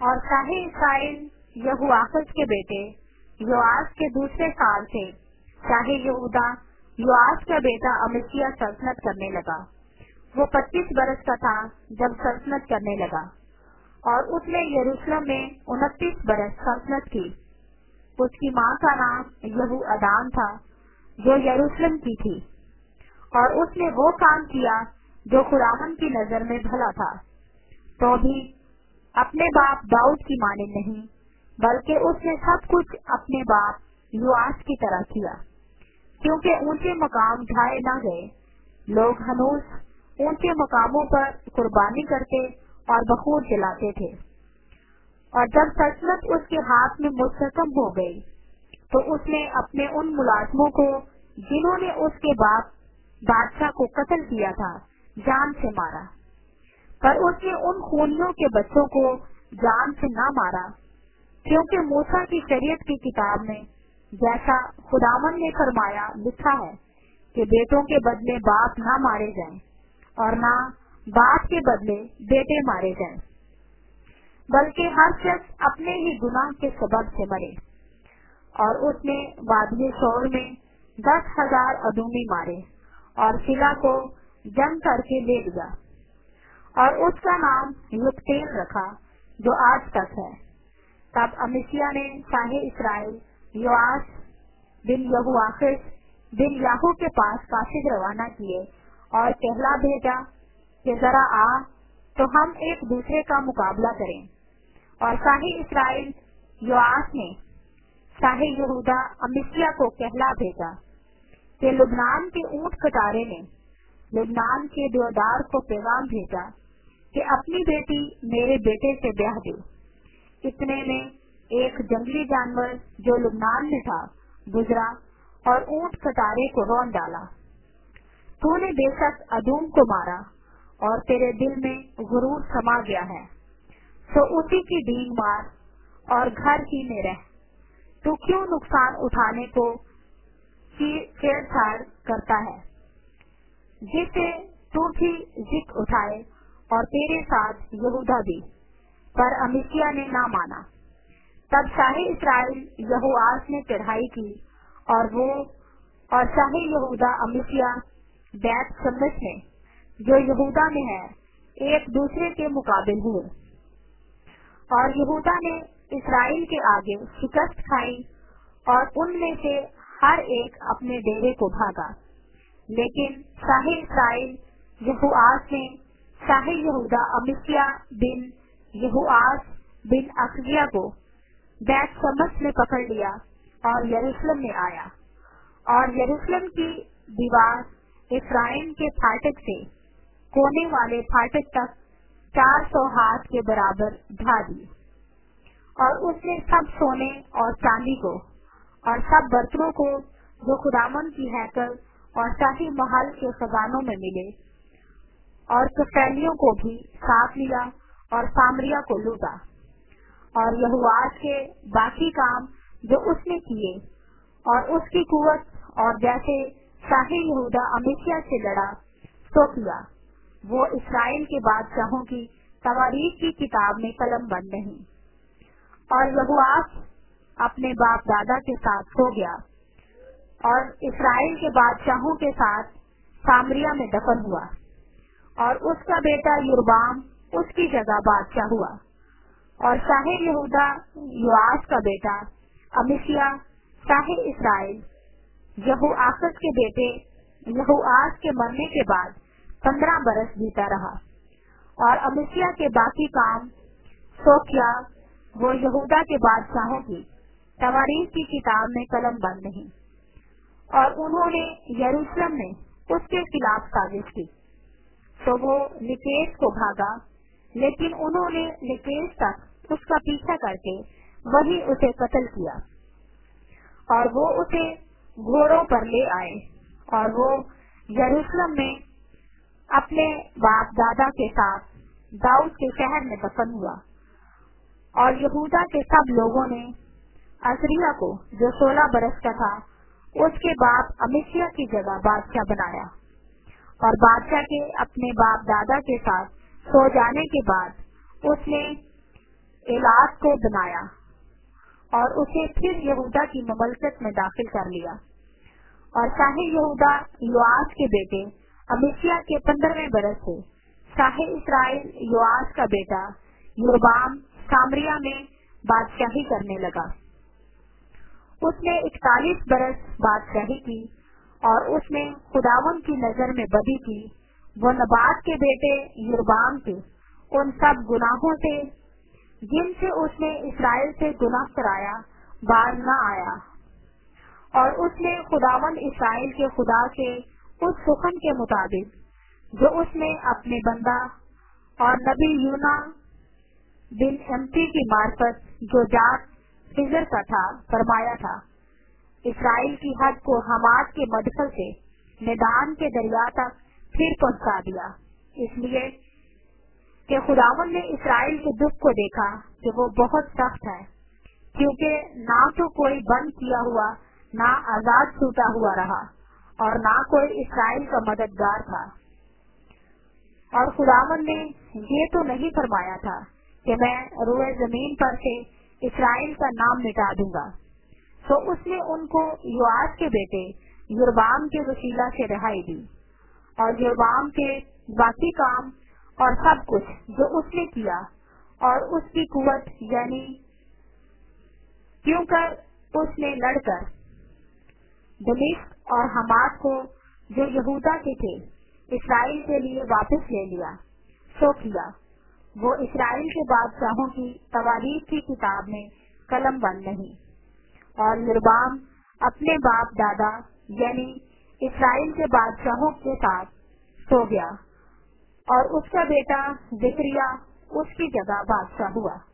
और शाह इसराइल यहोआखज के बेटे योआस के दूसरे साल से शाह यहूदा योआस का बेटा अमस्याह सल्तनत करने लगा। वो 25 बरस का था जब सल्तनत करने लगा और उसने यरूशलेम में 29 बरस सल्तनत की। उसकी माँ का नाम यहूअदान था जो यरूशलेम की थी, और उसने वो काम किया जो खुदावंद की नजर में भला था, तो भी अपने बाप दाऊद की माने नहीं, बल्कि उसने सब कुछ अपने बाप योआस की तरह किया, क्योंकि ऊंचे मकाम ढाए न गए। लोग हनूस ऊंचे मकामों पर कुर्बानी करते और बखूर जलाते थे। और जब सल्तनत उसके हाथ में मुस्तकम हो गई, तो उसने अपने उन मुलाजमों को जिन्होंने उसके बाप बादशाह को कत्ल किया था जान से मारा, पर उसने उन खूनियों के बच्चों को जान से न मारा, क्योंकि मूसा की शरीयत की किताब में जैसा खुदावन ने फरमाया लिखा है कि बेटों के बदले बाप न मारे जाएं और न बाप के बदले बेटे मारे जाएं, बल्कि हर शख्स अपने ही गुनाह के सबब से मरे। और उसने वादी शोर में 10,000 अदूमी मारे और सिला को जंग करके ले लिया, और उसका नाम युक्तेल रखा जो आज तक है। तब अमस्याह ने शाह इसराइल योआस बिन यहोआखज बिन याहू के पास काशिद रवाना किए और कहला भेजा कि जरा आ तो हम एक दूसरे का मुकाबला करें। और शाह इसराइल योआस ने शाह यहूदा अमस्याह को कहला भेजा कि लुबनान के ऊंट कटारे ने लुबनान के देवदार को पैगाम भेजा कि अपनी बेटी मेरे बेटे से ब्याह दे। इतने में एक जंगली जानवर जो लुबनान में था गुजरा और ऊंट कटारे को रौंद डाला। तूने बेशक अदूम को मारा और तेरे दिल में गुरूर समा गया है, तो उसी की डींग मार और घर ही में रह। तू क्यों नुकसान उठाने को छेड़छाड़ करता है, जिसे तू भी जिक उठाए और तेरे साथ यहूदा भी। पर अमस्याह ने ना माना। तब शाह इसराइल यहोआस ने चढ़ाई की और वो और शाह यहूदा अमस्याह बैत शम्मेस में जो यहूदा में है एक दूसरे के मुकाबिल हुए। और यहूदा ने इसराइल के आगे शिकस्त खाई और उनमें से हर एक अपने डेरे को भागा। लेकिन शाह इसराइल यहोआस ने शाह यहूदा अमस्याह बिन यहोआस बिन अखजिया को बैत शम्मेस में पकड़ लिया और यरूशलेम में आया, और यरूशलेम की दीवार इफ्राइम के फाटक से कोने वाले फाटक तक 400 हाथ के बराबर ढा दी। और उसने सब सोने और चांदी को और सब बर्तनों को जो खुदावन की हैकल और शाही महल के खजानों में मिले और कफैलियों को भी साथ लिया और सामरिया को लूटा। और यहोआस के बाकी काम जो उसने किए और उसकी कुवत और जैसे शाह यहूदा अमस्याह से लड़ा सो किया, वो इसराइल के बादशाहों की तवारीख की किताब में कलम बंद नहीं। और यहोआस अपने बाप दादा के साथ सो गया और इसराइल के बादशाहों के साथ सामरिया में दफन हुआ, और उसका बेटा युरबाम उसकी जगह बादशाह हुआ। और शाह यहूदा योआस का बेटा अमस्याह शाह इसराइल यहोआखज के बेटे यहोआस के मरने के बाद 15 बरस जीता रहा। और अमस्याह के बाकी काम सो किया, वो यहूदा के बादशाहों की तवारीख की किताब में कलम बंद नहीं। और उन्होंने यरूशलेम में उसके खिलाफ साजिश की, तो वो लिकेश को भागा, लेकिन उन्होंने लिकेश तक उसका पीछा करके वही उसे कत्ल किया। और वो उसे घोड़ों पर ले आए, और वो यरूशलेम में अपने बाप दादा के साथ दाऊद के शहर में दफन हुआ। और यहूदा के सब लोगों ने अजरिया को जो 16 बरस का था उसके बाप अमस्याह की जगह बादशाह बनाया। और बादशाह के अपने बाप दादा के साथ सो जाने के बाद उसने एलात को बनाया और उसे फिर यहूदा की ममलकत में दाखिल कर लिया। और शाह यहूदा योआश के बेटे अमस्याह के 15वें बरस से शाह इस्राएल योआश का बेटा योरबाम सामरिया में बादशाही करने लगा। उसने 41 बरस बादशाही की और उसने खुदावन की नजर में बदी की। वो नबात के बेटे योरबाम के उन सब गुनाहों से जिनसे उसने इसराइल से गुनाह कराया बाज न आया। और उसने खुदावन इसराइल के खुदा के उस हुक्म के मुताबिक जो उसने अपने बंदा और नबी यूना बिन एमती की मार्फत जो जात हिजर का था फरमाया था, इसराइल की हद को हमाद के मदखल से मैदान के दरिया तक फिर पहुंचा दिया, इसलिए कि खुदावन ने इसराइल के दुख को देखा कि वो बहुत सख्त है, क्योंकि ना तो कोई बंद किया हुआ ना आजाद छूटा हुआ रहा और ना कोई इसराइल का मददगार था। और खुदावन ने ये तो नहीं फरमाया था कि मैं रोए जमीन पर से इसराइल का नाम मिटा दूंगा। तो उसने उनको योआश के बेटे योरबाम के वसीला से रिहाई दी। और योरबाम के बाकी काम और सब कुछ जो उसने किया और उसकी कुवत यानी क्यों कर उसने लड़कर दमिश्क और हमाद को जो यहूदा के थे इसराइल के लिए वापस ले लिया, सो किया। वो इसराइल के बादशाहों की तवारीख की किताब में कलम बंद नहीं। और योरबाम अपने बाप दादा यानी इसराइल के बादशाहों के साथ सो गया और उसका बेटा जिक्रिया उसकी जगह बादशाह हुआ।